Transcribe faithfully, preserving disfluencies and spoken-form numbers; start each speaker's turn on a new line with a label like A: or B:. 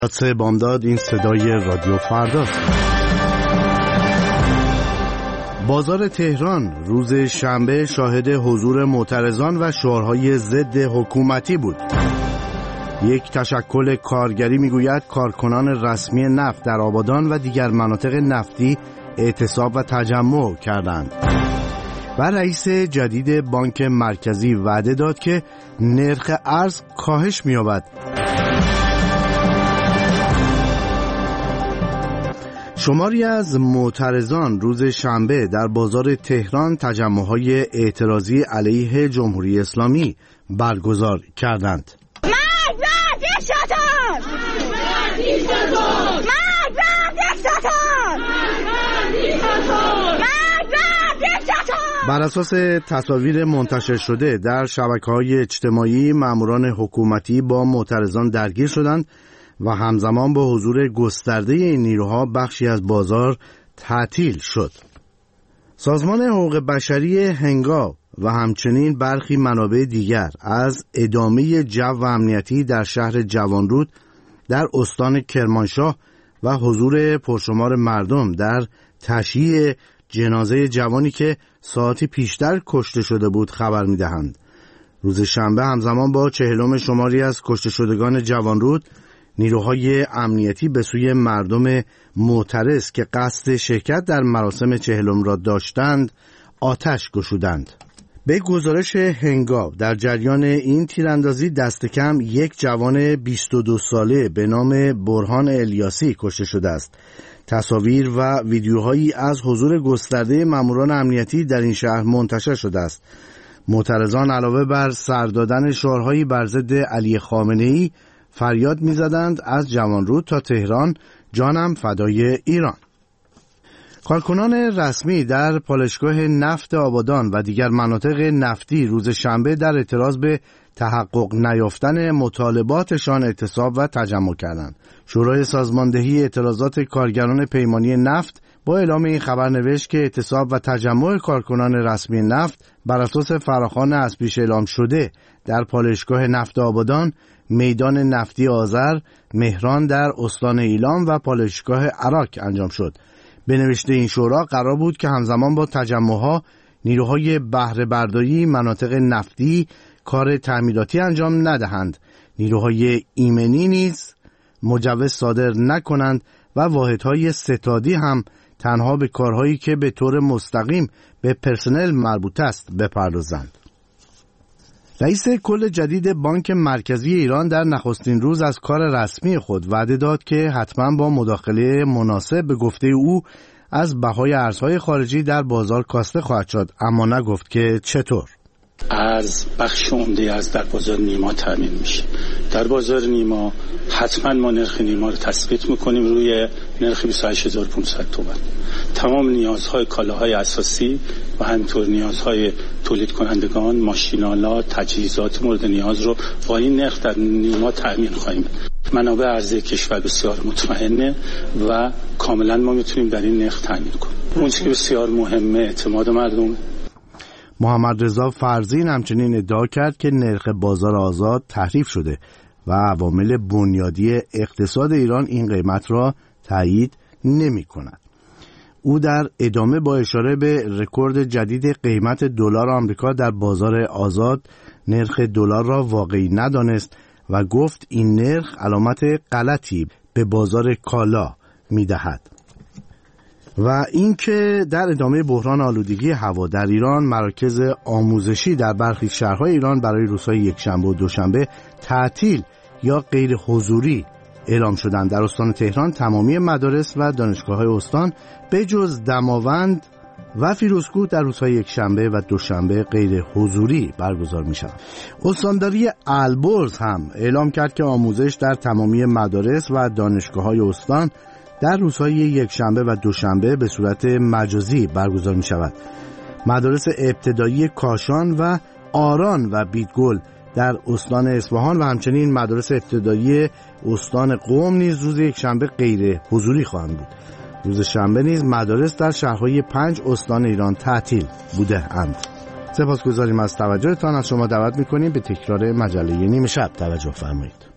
A: سه بامداد، این صدای رادیو فرداست. بازار تهران روز شنبه شاهد حضور معترضان و شعارهای ضد حکومتی بود. یک تشکل کارگری میگوید کارکنان رسمی نفت در آبادان و دیگر مناطق نفتی اعتصاب و تجمع کردند. و رئیس جدید بانک مرکزی وعده داد که نرخ ارز کاهش می‌یابد. شماری از معترضان روز شنبه در بازار تهران تجمع‌های اعتراضی علیه جمهوری اسلامی برگزار کردند.
B: مرگ بر دیکتاتور! مرگ بر دیکتاتور! مرگ بر دیکتاتور! مرگ بر دیکتاتور!
A: بر اساس تصاویر منتشر شده در شبکه‌های اجتماعی، ماموران حکومتی با معترضان درگیر شدند و همزمان با حضور گسترده این نیروها بخشی از بازار تعطیل شد. سازمان حقوق بشری هنگاو و همچنین برخی منابع دیگر از ادامه جو امنیتی در شهر جوانرود در استان کرمانشاه و حضور پرشمار مردم در تشییع جنازه جوانی که ساعتی پیشتر کشته شده بود خبر می‌دهند. روز شنبه همزمان با چهلم شماری از کشته شدگان جوانرود، نیروهای امنیتی به سوی مردم معترض که قصد شرکت در مراسم چهلم را داشتند آتش گشودند. به گزارش هنگاو در جریان این تیراندازی دست کم یک جوان بیست و دو ساله به نام برهان الیاسی کشته شده است. تصاویر و ویدیوهایی از حضور گسترده ماموران امنیتی در این شهر منتشر شده است. معترضان علاوه بر سر دادن شعارهایی بر ضد علی خامنه‌ای فریاد می‌زدند از جوانرود تا تهران جانم فدای ایران. کارکنان رسمی در پالایشگاه نفت آبادان و دیگر مناطق نفتی روز شنبه در اعتراض به تحقق نیافتن مطالباتشان اعتصاب و تجمع کردند. شورای سازماندهی اعتراضات کارگران پیمانی نفت با اعلام این خبر نوشت که اعتصاب و تجمع کارکنان رسمی نفت بر اساس فراخوان از پیش اعلام شده در پالایشگاه نفت آبادان، میدان نفتی آذر، مهران در استان ایلام و پالایشگاه عراق انجام شد. به نوشته این شورا قرار بود که همزمان با تجمعها نیروهای بهره برداری مناطق نفتی کار تعمیراتی انجام ندهند، نیروهای ایمنی نیز مجوز صادر نکنند و واحدهای ستادی هم تنها به کارهایی که به طور مستقیم به پرسنل مربوط است بپردازند. رئیس کل جدید بانک مرکزی ایران در نخستین روز از کار رسمی خود وعده داد که حتما با مداخله مناسب به گفته او از بهای ارزهای خارجی در بازار کاسته خواهد شد، اما نگفت که چطور.
C: ارز بخش عمده از در بازار نیما تامین میشه. در بازار نیما حتما ما نرخ نیما رو تثبیت میکنیم روی نرخ بیست و هشت هزار و پانصد تومان. تمام نیازهای کالاهای اساسی و همینطور نیازهای تولید کنندگان، ماشین‌آلات، تجهیزات مورد نیاز رو با این نرخ در نیما تامین خواهیم. منابع ارزی کشور بسیار مطمئنه و کاملا ما میتونیم در این نرخ تامین کنیم. اون چیزی که بسیار مهمه اعتماد مردم.
A: محمد رضا فرزین همچنین ادعا کرد که نرخ بازار آزاد تحریف شده و عوامل بنیادی اقتصاد ایران این قیمت را تایید نمی کند. او در ادامه با اشاره به رکورد جدید قیمت دلار آمریکا در بازار آزاد نرخ دلار را واقعی ندانست و گفت این نرخ علامت غلطی به بازار کالا می دهد. و اینکه در ادامه بحران آلودگی هوا در ایران مراکز آموزشی در برخی شهرهای ایران برای روزهای یکشنبه و دوشنبه تعطیل یا غیر حضوری اعلام شدند. در استان تهران تمامی مدارس و دانشگاه‌های استان به جز دماوند و فیروزکوه در روزهای یکشنبه و دوشنبه غیر حضوری برگزار می‌شوند. استانداری البرز هم اعلام کرد که آموزش در تمامی مدارس و دانشگاه‌های استان در روزهای یکشنبه و دوشنبه به صورت مجازی برگزار می شود. مدارس ابتدایی کاشان و آران و بیتگل در استان اصفهان و همچنین مدارس ابتدایی استان قم نیز روز یکشنبه غیر حضوری خواهند بود. روز شنبه نیز مدارس در شهرهای پنج استان ایران تعطیل بوده اند. سپاسگزاریم از توجهتان. از شما دعوت می‌کنیم به تکرار مجله نیمه شب توجه فرمایید.